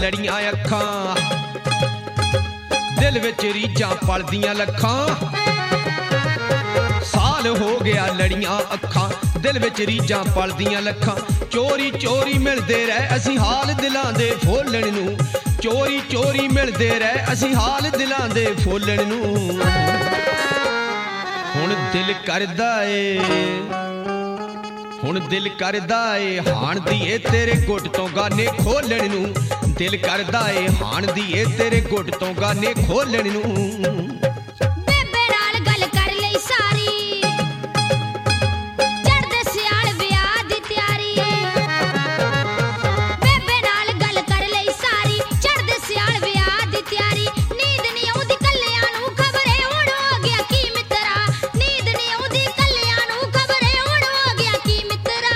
लड़ियां अखां, दिल विच रीझां पलदियां लखां। साल हो गया लड़ियां अखां, दिल विच रीझां पलदियां लखां। चोरी चोरी मिलदे रह असीं हाल दिलां दे फोलण नूं, चोरी चोरी मिलदे रह असीं हाल दिलां दे फोलण नूं। हुण दिल करदा ए, हुण दिल करदा ए हाण दीए तेरे गुट तो गाने खोलण नूं, दिल करदा ए हाण दीए तेरे गुट तो गाने खोलण नूं। बेबे नाल गल कर लई सारी, चढ़दे सियाल विआह दी तैयारी। बेबे नाल गल कर लई सारी, चढ़दे सियाल विआह दी तैयारी। नींद नहीं आउंदी कल्लियां नूं, खबरे हुण हो गया की मित्रा। नींद नहीं आउंदी कल्लियां नूं, खबरे हुण हो गया की मित्रा।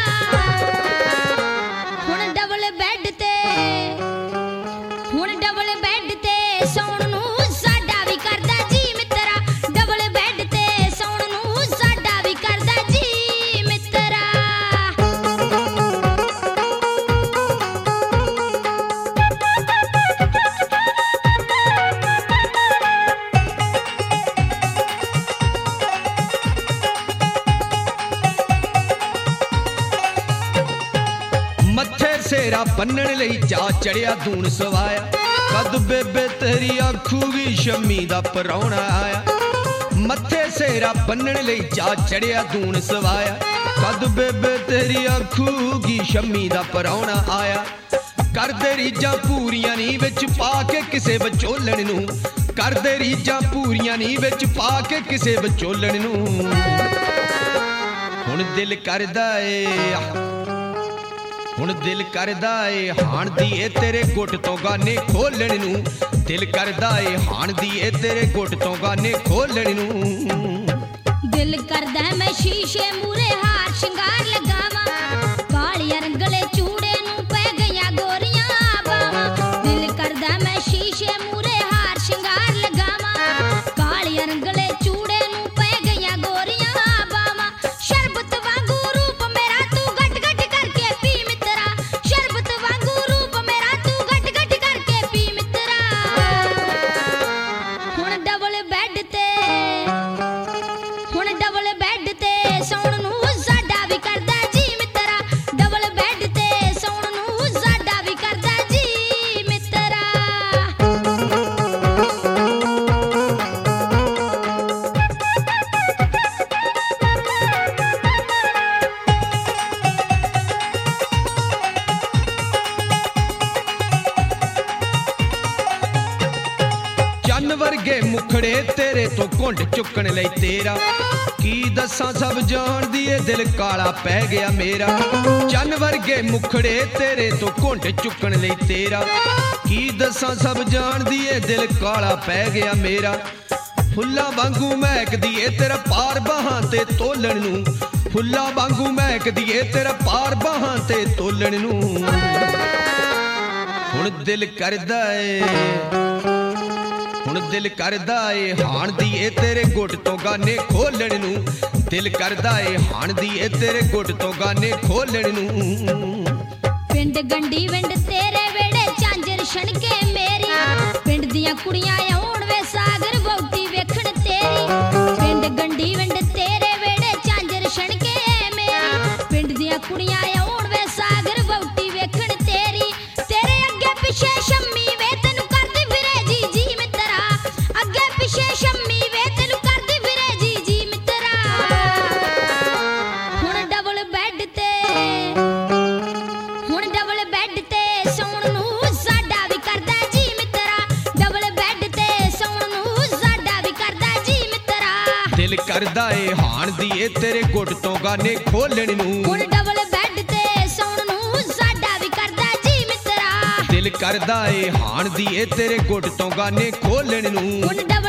हुण डबल बेड ते, हुण डबल बेड ते सौण नूं साडा भी करदा जी मित्रा। डबल बेड ते सौण नूं साडा भी करदा जी मित्रा। मत्थे सेरा बन्नण लई जा चढ़िया दून सवाया, कद बेबे तेरी आखूगी शम्मी दा परौणा आया। मत्थे सेरा बन्नण लई जा चढ़िया दून सवाया, कद बेबे तेरी आखूगी शम्मी दा परौणा आया। करदे रीझां पूरियां नी विच पा के किसे विचोलण नूं, करदे रीझां पूरियां नी विच पा के किसे विचोलण नूं। हुण दिल करदा ए, हुण दिल करदा ए हाण दीए तेरे गुट तो गाने खोलण नूं, दिल करदा ए हाण दीए तेरे गुट तो गाने खोलण नूं। दिल करदा मैं शीशे मूरे हार शिंगार लगावां, कालिया रंगले चूड़े नूं पै गईयां गोरियां बावां। दिल करदा मैं शीशे मूरे हार शिंगार लगावां, कालिया रंगले चूड़े नूं पै गईयां गोरियां बावां। शरबत वांगू रूप मेरा तू गट गट करके पी मित्रा, शरबत वांगू रूप मेरा तू गट गट करके पी मित्रा। हुण डबल बेड ते, हुण डबल बेड ते सौण नूं साडा भी करदा जी मित्रा। डबल बेड ते सौण नूं साडा भी करदा जी मित्रा। चन्न वर्गे मुखड़े तेरे तो घुंड चुकण लई तेरा, की दसां सब जान दिए दिल काला पै गया मेरा। चन्न वर्गे मुखड़े तेरे तो घुंड चुकण लई तेरा, की दसां सब जान दिए दिल काला पै गया मेरा। फुल्लां वांगू महक दिए तेरा पार बाहां ते तोलण नूं, फुल्लां वांगू महक दिए तेरा पार बाहां ते तोलण नूं। हुण दिल करदा ए, हुण दिल करदा ए हाण दीए तेरे गुट तो गाने खोलण नूं, दिल करदा ए हाण दीए तेरे गुट तो गाने खोलण नूं। पिंड गंडी विंड तेरे वेड़े झांजर छणके मेरी, पिंड दियां कुड़ियां आउण वे सागर वहुटी वेखण तेरी। पिंड गंडी विंड तेरे वेड़े झांजर छणके मेरी, पिंड दियां कुड़ियां आउण वे सागर वहुटी वेखण तेरी। तेरे अगे पिछे शम्मी वे तैनूं करदी फिरे जी जी मित्रा, अगे पिछे शम्मी वे तैनूं करदी फिरे जी जी मित्रा। हुण डबल बेड ते, हुण डबल बेड ते सौण नूं साडा भी करदा जी मित्रा। डबल बेड ते सौण नूं साडा भी करदा जी मित्रा। दिल करदा ए हाण दीए तेरे गुट तो गाने खोलण नूं, हुण डबल बेड ते सौण नूं साडा भी करदा जी मित्रा। दिल करदा ए हाण दीए तेरे गुट तो गाने खोलण नूं। हुण डबल